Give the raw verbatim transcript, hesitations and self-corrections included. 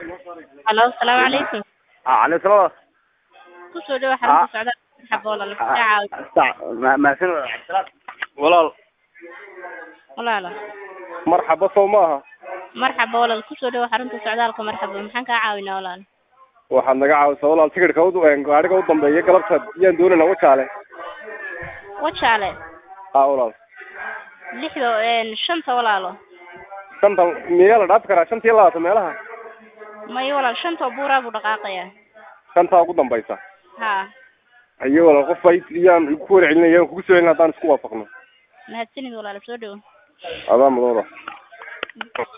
Hello, السلام عليكم. على سلام. كسر ده حرمت السعودية حب ولا الساعة ما ما فين ولا ولا لا. مرحبا صومها. مرحبا ولا الكسر ده حرمت السعودية لكم مرحبا محنك عاونا ولا. waxaan naga caawisaa walaal tigirka u gaariga u dambeeyay galabta iyaan doonayna wajaale wajaale aa walaal lixdo een shanta walaalo shanta meel la dhaaf karaa shantii labaatan meelaha may walaal shanta buura buu dhaqaaqaya shanta ugu dambaysa ha ayo walaal qof ay iyaan ku warcelinayaan kugu soo celin hadaan isku waafaqno mahadsanid walaal soo dhaw adaa madooda